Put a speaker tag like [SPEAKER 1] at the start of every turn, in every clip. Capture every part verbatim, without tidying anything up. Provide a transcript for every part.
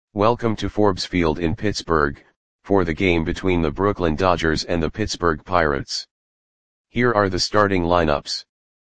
[SPEAKER 1] Welcome to Forbes Field in Pittsburgh, for the game between the Brooklyn Dodgers and the Pittsburgh Pirates. Here are the starting lineups.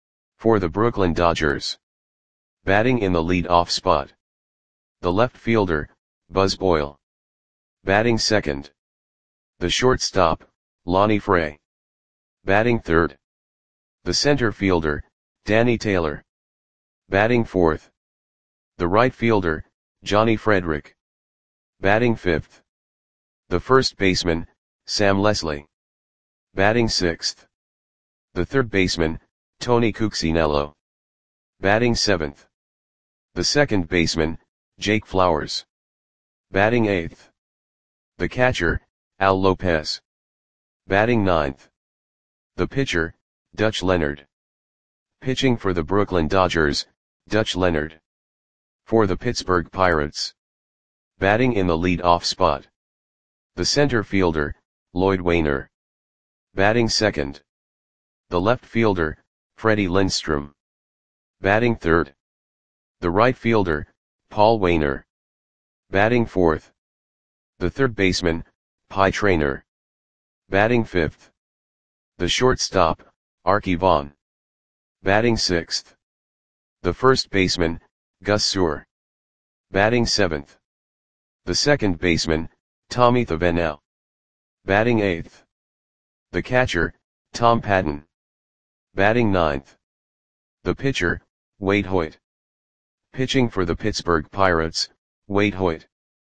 [SPEAKER 1] For the Brooklyn Dodgers. Batting in the lead-off spot. The left fielder, Buzz Boyle. Batting second. The shortstop, Lonnie Fray. Batting third. The center fielder, Danny Taylor. Batting fourth. The right fielder, Johnny Frederick. Batting fifth. The first baseman, Sam Leslie. Batting sixth. The third baseman, Tony Cuccinello. Batting seventh. The second baseman, Jake Flowers. Batting eighth. The catcher, Al Lopez. Batting ninth. The pitcher, Dutch Leonard. Pitching for the Brooklyn Dodgers, Dutch Leonard. For the Pittsburgh Pirates. Batting in the lead-off spot. The center fielder, Lloyd Wainer. Batting second. The left fielder, Freddie Lindstrom. Batting third. The right fielder, Paul Wainer. Batting fourth. The third baseman, Pie Traynor. Batting fifth. The shortstop, Arky Vaughan. Batting sixth. The first baseman, Gus Sewell. Batting seventh. The second baseman, Tommy Thavenau. Batting eighth. The catcher, Tom Patton. Batting ninth. The pitcher, Wade Hoyt. Pitching for the Pittsburgh Pirates, Wade Hoyt.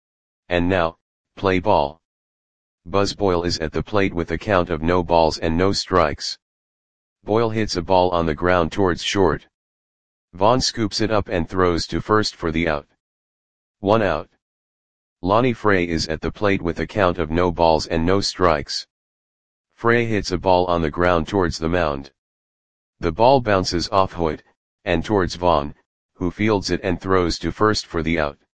[SPEAKER 1] And now, play ball. Buzz Boyle is at the plate with a count of no balls and no strikes. Boyle hits a ball on the ground towards short. Vaughan scoops it up and throws to first for the out. One out. Lonnie Fray is at the plate with a count of no balls and no strikes. Fray hits a ball on the ground towards the mound. The ball bounces off Hoyt, and towards Vaughan, who fields it and throws to first for the out.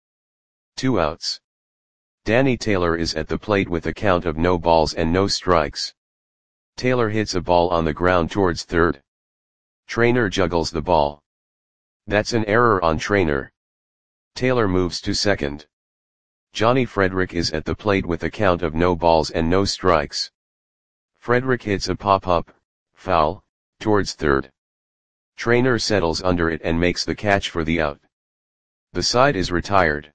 [SPEAKER 1] Two outs. Danny Taylor is at the plate with a count of no balls and no strikes. Taylor hits a ball on the ground towards third. Traynor juggles the ball. That's an error on Traynor. Taylor moves to second. Johnny Frederick is at the plate with a count of no balls and no strikes. Frederick hits a pop-up, foul, towards third. Traynor settles under it and makes the catch for the out. The side is retired.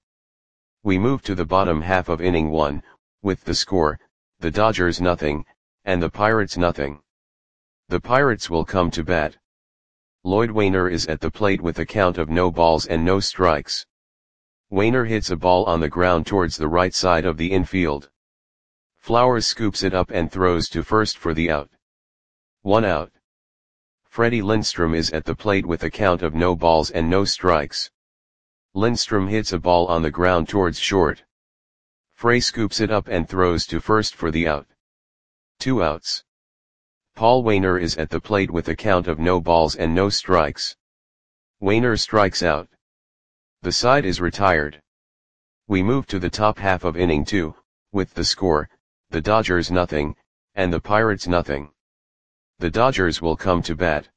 [SPEAKER 1] We move to the bottom half of inning one, with the score, the Dodgers nothing, and the Pirates nothing. The Pirates will come to bat. Lloyd Wainer is at the plate with a count of no balls and no strikes. Wainer hits a ball on the ground towards the right side of the infield. Flowers scoops it up and throws to first for the out. One out. Freddie Lindstrom is at the plate with a count of no balls and no strikes. Lindstrom hits a ball on the ground towards short. Fray scoops it up and throws to first for the out. Two outs. Paul Wainer is at the plate with a count of no balls and no strikes. Wainer strikes out. The side is retired. We move to the top half of inning two, with the score, the Dodgers nothing, and the Pirates nothing. The Dodgers will come to bat.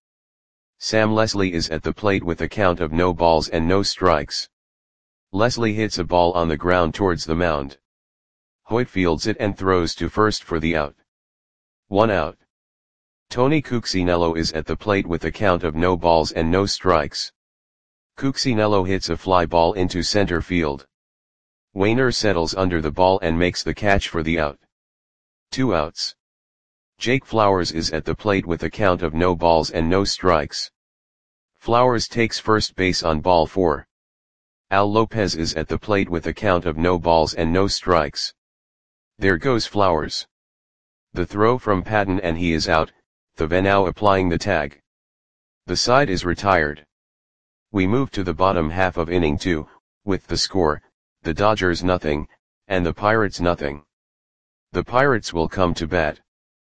[SPEAKER 1] Sam Leslie is at the plate with a count of no balls and no strikes. Leslie hits a ball on the ground towards the mound. Hoyt fields it and throws to first for the out. One out. Tony Cuccinello is at the plate with a count of no balls and no strikes. Cuccinello hits a fly ball into center field. Wainer settles under the ball and makes the catch for the out. Two outs. Jake Flowers is at the plate with a count of no balls and no strikes. Flowers takes first base on ball four. Al Lopez is at the plate with a count of no balls and no strikes. There goes Flowers. The throw from Patton and he is out, Thavenau applying the tag. The side is retired. We move to the bottom half of inning two, with the score, the Dodgers nothing, and the Pirates nothing. The Pirates will come to bat.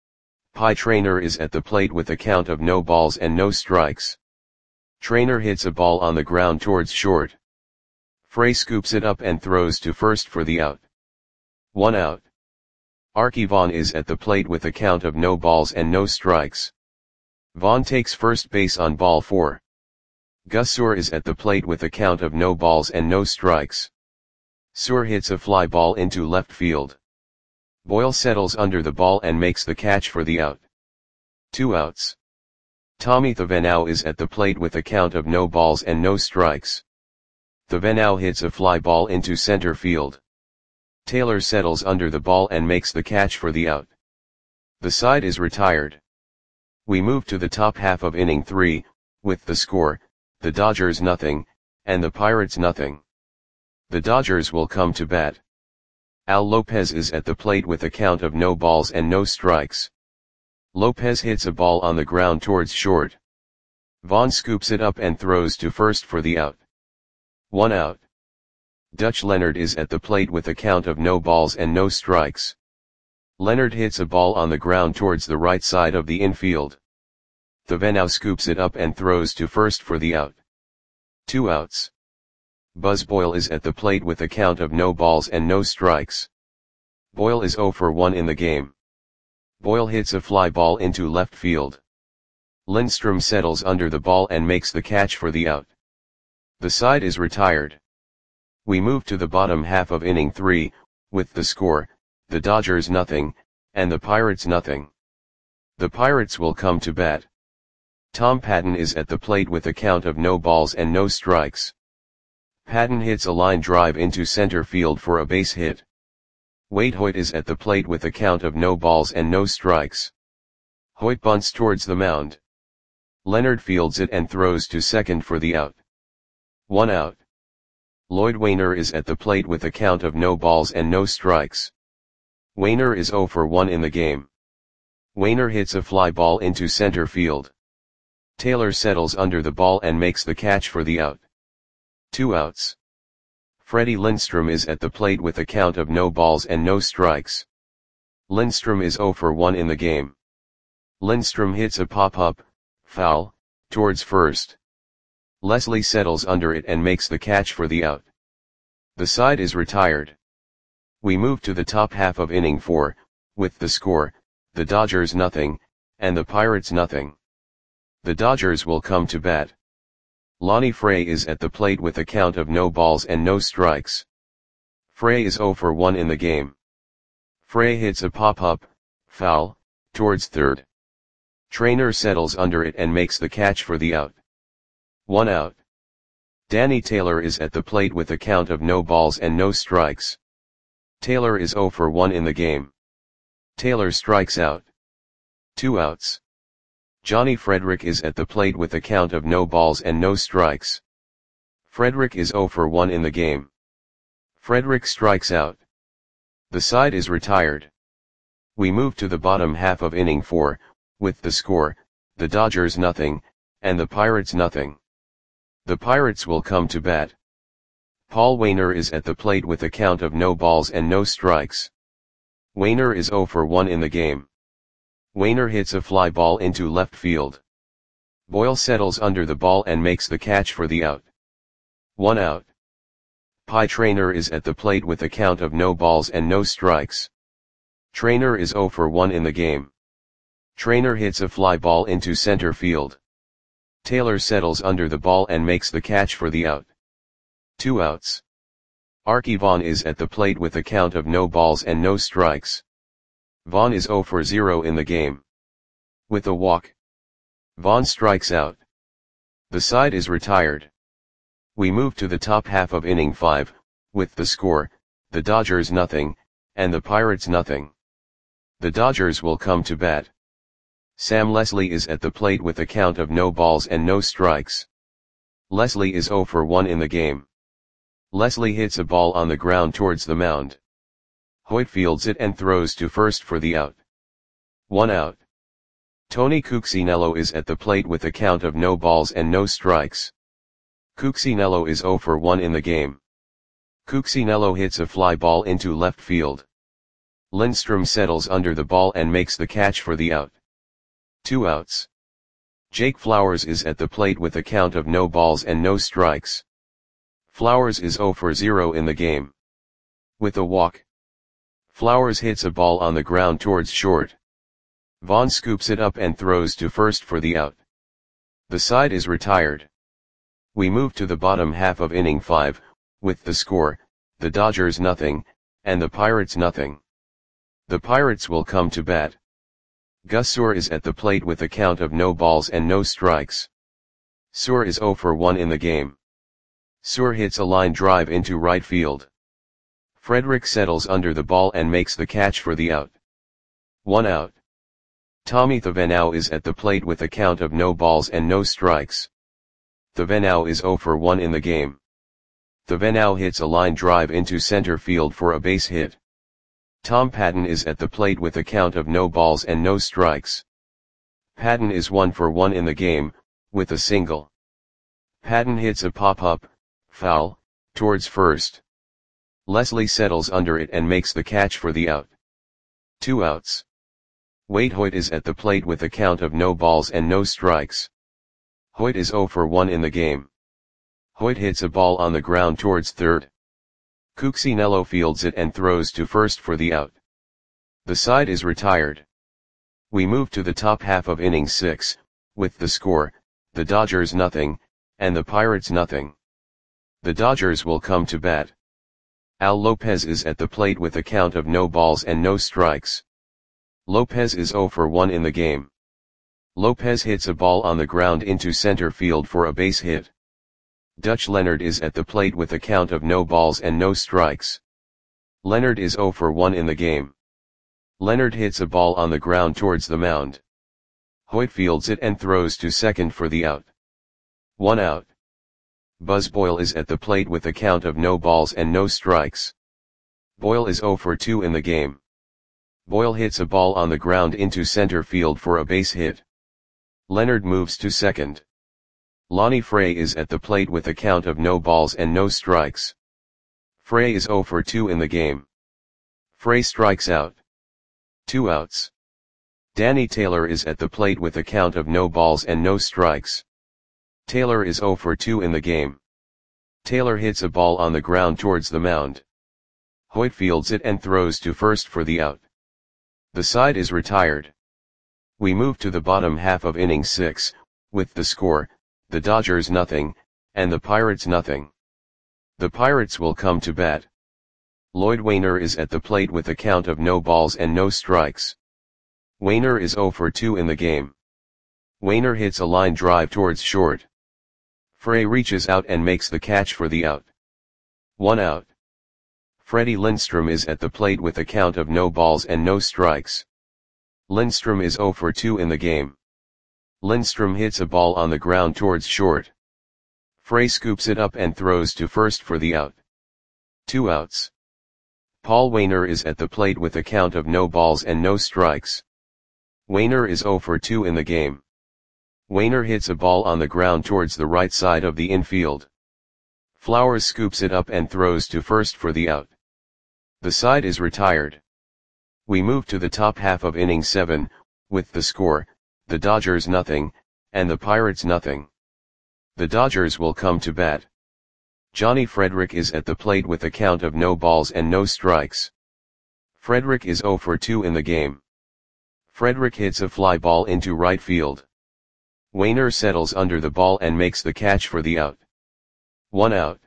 [SPEAKER 1] Pie Traynor is at the plate with a count of no balls and no strikes. Traynor hits a ball on the ground towards short. Fray scoops it up and throws to first for the out. One out. Arky Vaughan is at the plate with a count of no balls and no strikes. Vaughan takes first base on ball four. Gus Sewell is at the plate with a count of no balls and no strikes. Suhr hits a fly ball into left field. Boyle settles under the ball and makes the catch for the out. Two outs. Tommy Thavenau is at the plate with a count of no balls and no strikes. Thavenau hits a fly ball into center field. Taylor settles under the ball and makes the catch for the out. The side is retired. We move to the top half of inning three, with the score, the Dodgers nothing, and the Pirates nothing. The Dodgers will come to bat. Al Lopez is at the plate with a count of no balls and no strikes. Lopez hits a ball on the ground towards short. Vaughn scoops it up and throws to first for the out. One out. Dutch Leonard is at the plate with a count of no balls and no strikes. Leonard hits a ball on the ground towards the right side of the infield. Thavenau scoops it up and throws to first for the out. Two outs. Buzz Boyle is at the plate with a count of no balls and no strikes. Boyle is oh for one in the game. Boyle hits a fly ball into left field. Lindstrom settles under the ball and makes the catch for the out. The side is retired. We move to the bottom half of inning three, with the score, the Dodgers nothing, and the Pirates nothing. The Pirates will come to bat. Tom Patton is at the plate with a count of no balls and no strikes. Patton hits a line drive into center field for a base hit. Wade Hoyt is at the plate with a count of no balls and no strikes. Hoyt bunts towards the mound. Leonard fields it and throws to second for the out. One out. Lloyd Wainer is at the plate with a count of no balls and no strikes. Wainer is oh for one in the game. Wainer hits a fly ball into center field. Taylor settles under the ball and makes the catch for the out. Two outs. Freddie Lindstrom is at the plate with a count of no balls and no strikes. Lindstrom is oh for one in the game. Lindstrom hits a pop-up, foul, towards first. Leslie settles under it and makes the catch for the out. The side is retired. We move to the top half of inning four, with the score, the Dodgers nothing, and the Pirates nothing. The Dodgers will come to bat. Lonnie Frey is at the plate with a count of no balls and no strikes. Frey is oh for one in the game. Frey hits a pop-up, foul, towards third. Trainer settles under it and makes the catch for the out. One out. Danny Taylor is at the plate with a count of no balls and no strikes. Taylor is oh for one in the game. Taylor strikes out. Two outs. Johnny Frederick is at the plate with a count of no balls and no strikes. Frederick is oh for one in the game. Frederick strikes out. The side is retired. We move to the bottom half of inning four, with the score, the Dodgers nothing, and the Pirates nothing. The Pirates will come to bat. Paul Wainer is at the plate with a count of no balls and no strikes. Wainer is oh for one in the game. Wainer hits a fly ball into left field. Boyle settles under the ball and makes the catch for the out. One out. Pie Traynor is at the plate with a count of no balls and no strikes. Traynor is oh for one in the game. Traynor hits a fly ball into center field. Taylor settles under the ball and makes the catch for the out. Two outs. Archie Vaughn is at the plate with a count of no balls and no strikes. Vaughn is oh for zero in the game. With a walk, Vaughn strikes out. The side is retired. We move to the top half of inning five, with the score, the Dodgers nothing, and the Pirates nothing. The Dodgers will come to bat. Sam Leslie is at the plate with a count of no balls and no strikes. Leslie is oh for one in the game. Leslie hits a ball on the ground towards the mound. Hoyt fields it and throws to first for the out. One out. Tony Cuccinello is at the plate with a count of no balls and no strikes. Cuccinello is oh for one in the game. Cuccinello hits a fly ball into left field. Lindstrom settles under the ball and makes the catch for the out. Two outs. Jake Flowers is at the plate with a count of no balls and no strikes. Flowers is oh for zero in the game. With a walk, Flowers hits a ball on the ground towards short. Vaughn scoops it up and throws to first for the out. The side is retired. We move to the bottom half of inning five, with the score, the Dodgers nothing, and the Pirates nothing. The Pirates will come to bat. Gus Suhr is at the plate with a count of no balls and no strikes. Suhr is oh for one in the game. Suhr hits a line drive into right field. Frederick settles under the ball and makes the catch for the out. One out. Tommy Thevenot is at the plate with a count of no balls and no strikes. Thevenot is oh for one in the game. Thevenot hits a line drive into center field for a base hit. Tom Patton is at the plate with a count of no balls and no strikes. Patton is one for one in the game, with a single. Patton hits a pop-up, foul, towards first. Leslie settles under it and makes the catch for the out. Two outs. Waite Hoyt is at the plate with a count of no balls and no strikes. Hoyt is oh for one in the game. Hoyt hits a ball on the ground towards third. Cuccinello fields it and throws to first for the out. The side is retired. We move to the top half of inning six, with the score, the Dodgers nothing, and the Pirates nothing. The Dodgers will come to bat. Al Lopez is at the plate with a count of no balls and no strikes. Lopez is oh for one in the game. Lopez hits a ball on the ground into center field for a base hit. Dutch Leonard is at the plate with a count of no balls and no strikes. Leonard is oh for one in the game. Leonard hits a ball on the ground towards the mound. Hoyt fields it and throws to second for the out. One out. Buzz Boyle is at the plate with a count of no balls and no strikes. Boyle is oh for two in the game. Boyle hits a ball on the ground into center field for a base hit. Leonard moves to second. Lonnie Frey is at the plate with a count of no balls and no strikes. Frey is oh for two in the game. Frey strikes out. Two outs. Danny Taylor is at the plate with a count of no balls and no strikes. Taylor is oh for two in the game. Taylor hits a ball on the ground towards the mound. Hoyt fields it and throws to first for the out. The side is retired. We move to the bottom half of inning six, with the score, the Dodgers nothing, and the Pirates nothing. The Pirates will come to bat. Lloyd Wainer is at the plate with a count of no balls and no strikes. Wainer is oh for two in the game. Wainer hits a line drive towards short. Frey reaches out and makes the catch for the out. One out. Freddie Lindstrom is at the plate with a count of no balls and no strikes. Lindstrom is oh for two in the game. Lindstrom hits a ball on the ground towards short. Frey scoops it up and throws to first for the out. Two outs. Paul Wainer is at the plate with a count of no balls and no strikes. Wainer is oh for two in the game. Wainer hits a ball on the ground towards the right side of the infield. Flowers scoops it up and throws to first for the out. The side is retired. We move to the top half of inning seven, with the score, the Dodgers nothing, and the Pirates nothing. The Dodgers will come to bat. Johnny Frederick is at the plate with a count of no balls and no strikes. Frederick is oh for two in the game. Frederick hits a fly ball into right field. Wainer settles under the ball and makes the catch for the out. One out.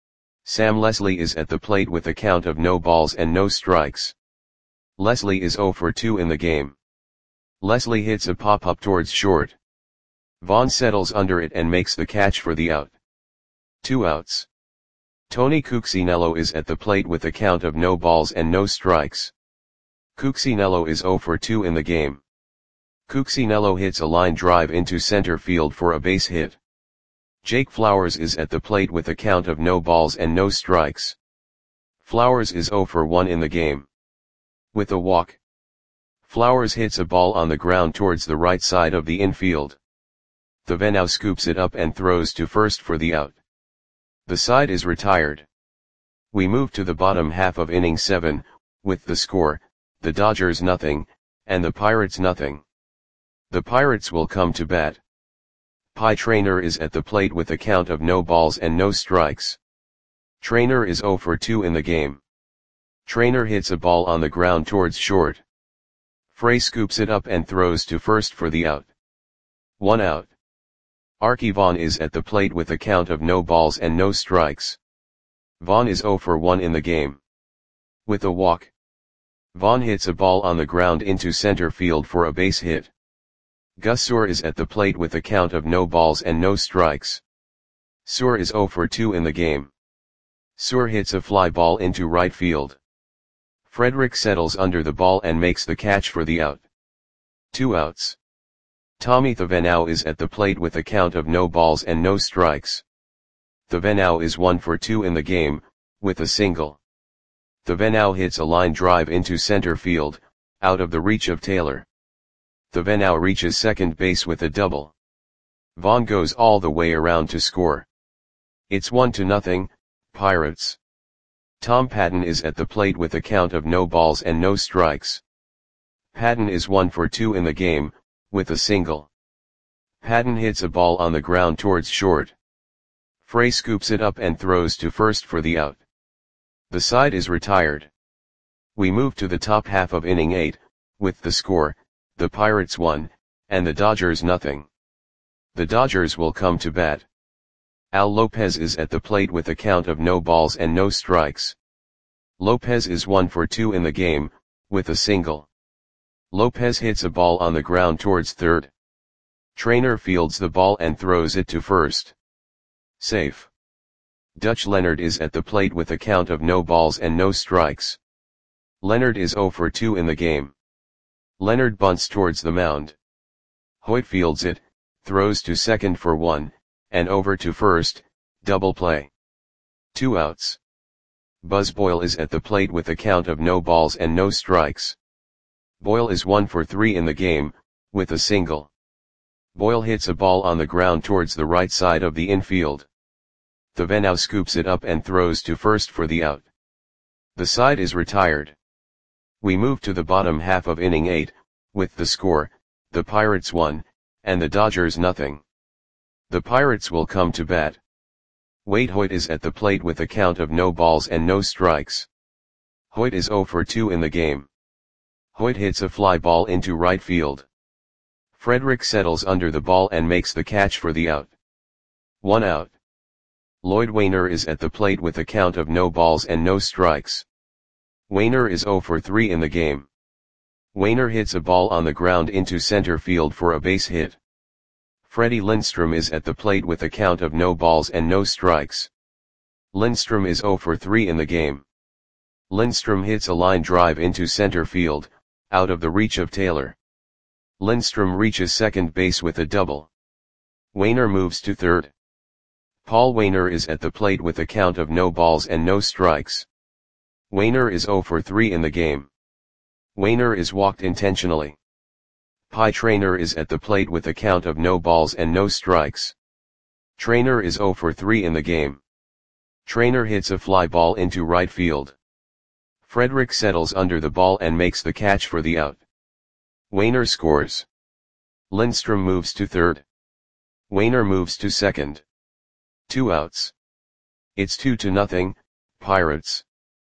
[SPEAKER 1] Sam Leslie is at the plate with a count of no balls and no strikes. Leslie is oh for two in the game. Leslie hits a pop-up towards short. Vaughn settles under it and makes the catch for the out. Two outs. Tony Cuccinello is at the plate with a count of no balls and no strikes. Cuccinello is oh for two in the game. Cuccinello hits a line drive into center field for a base hit. Jake Flowers is at the plate with a count of no balls and no strikes. Flowers is oh for one in the game. With a walk. Flowers hits a ball on the ground towards the right side of the infield. Thevenot scoops it up and throws to first for the out. The side is retired. We move to the bottom half of inning seven, with the score, the Dodgers nothing, and the Pirates nothing. The Pirates will come to bat. Pie Traynor is at the plate with a count of no balls and no strikes. Traynor is oh for two in the game. Traynor hits a ball on the ground towards short. Frey scoops it up and throws to first for the out. One out. Arky Vaughan is at the plate with a count of no balls and no strikes. Vaughn is zero for one in the game. With a walk, Vaughn hits a ball on the ground into center field for a base hit. Gus Suhr is at the plate with a count of no balls and no strikes. Suhr is zero for two in the game. Suhr hits a fly ball into right field. Frederick settles under the ball and makes the catch for the out. Two outs. Tommy Thevenot is at the plate with a count of no balls and no strikes. Thevenot is one for two in the game, with a single. Thevenot hits a line drive into center field, out of the reach of Taylor. Thevenot reaches second base with a double. Vaughn goes all the way around to score. It's one to nothing, Pirates. Tom Patton is at the plate with a count of no balls and no strikes. Patton is one for two in the game, with a single. Patton hits a ball on the ground towards short. Frey scoops it up and throws to first for the out. The side is retired. We move to the top half of inning eight, with the score, the Pirates one, and the Dodgers nothing. The Dodgers will come to bat. Al Lopez is at the plate with a count of no balls and no strikes. Lopez is one for two in the game, with a single. Lopez hits a ball on the ground towards third. Trainer fields the ball and throws it to first. Safe. Dutch Leonard is at the plate with a count of no balls and no strikes. Leonard is zero for two in the game. Leonard bunts towards the mound. Hoyt fields it, throws to second for one, and over to first, double play. Two outs. Buzz Boyle is at the plate with a count of no balls and no strikes. Boyle is one for three in the game, with a single. Boyle hits a ball on the ground towards the right side of the infield. Thevenot scoops it up and throws to first for the out. The side is retired. We move to the bottom half of inning eight, with the score, the Pirates one, and the Dodgers nothing. The Pirates will come to bat. Wade Hoyt is at the plate with a count of no balls and no strikes. Hoyt is zero for two in the game. Hoyt hits a fly ball into right field. Frederick settles under the ball and makes the catch for the out. One out. Lloyd Wainer is at the plate with a count of no balls and no strikes. Wainer is zero for three in the game. Wainer hits a ball on the ground into center field for a base hit. Freddie Lindstrom is at the plate with a count of no balls and no strikes. Lindstrom is zero for three in the game. Lindstrom hits a line drive into center field, out of the reach of Taylor. Lindstrom reaches second base with a double. Wainer moves to third. Paul Wainer is at the plate with a count of no balls and no strikes. Wainer is zero for three in the game. Wainer is walked intentionally. Pie Traynor is at the plate with a count of no balls and no strikes. Traynor is zero for three in the game. Traynor hits a fly ball into right field. Frederick settles under the ball and makes the catch for the out. Wainer scores. Lindstrom moves to third. Wainer moves to second. Two outs. It's two to nothing, Pirates.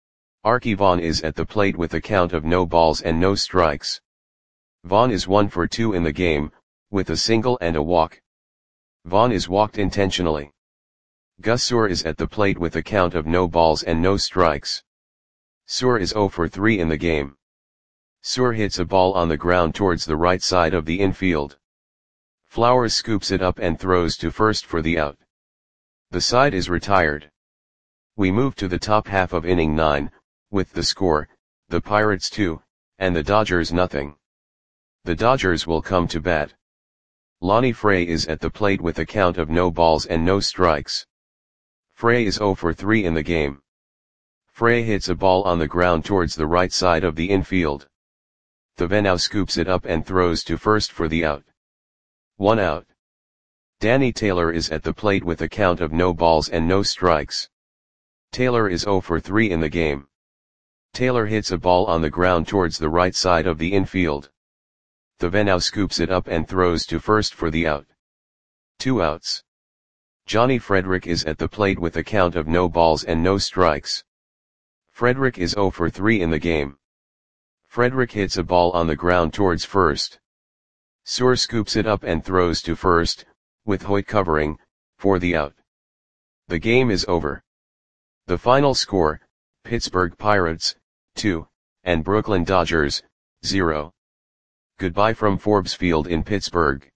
[SPEAKER 1] Arky Vaughan is at the plate with a count of no balls and no strikes. Vaughan is one for two in the game, with a single and a walk. Vaughan is walked intentionally. Gus Suhr is at the plate with a count of no balls and no strikes. Suhr is zero for three in the game. Suhr hits a ball on the ground towards the right side of the infield. Flowers scoops it up and throws to first for the out. The side is retired. We move to the top half of inning nine, with the score, the Pirates two, and the Dodgers nothing. The Dodgers will come to bat. Lonnie Frey is at the plate with a count of no balls and no strikes. Frey is zero for three in the game. Frey hits a ball on the ground towards the right side of the infield. Thevenot scoops it up and throws to first for the out. One out. Danny Taylor is at the plate with a count of no balls and no strikes. Taylor is zero for three in the game. Taylor hits a ball on the ground towards the right side of the infield. Thevenot scoops it up and throws to first for the out. Two outs. Johnny Frederick is at the plate with a count of no balls and no strikes. Frederick is zero for three in the game. Frederick hits a ball on the ground towards first. Suhr scoops it up and throws to first, with Hoyt covering, for the out. The game is over. The final score, Pittsburgh Pirates, two, and Brooklyn Dodgers, zero. Goodbye from Forbes Field in Pittsburgh.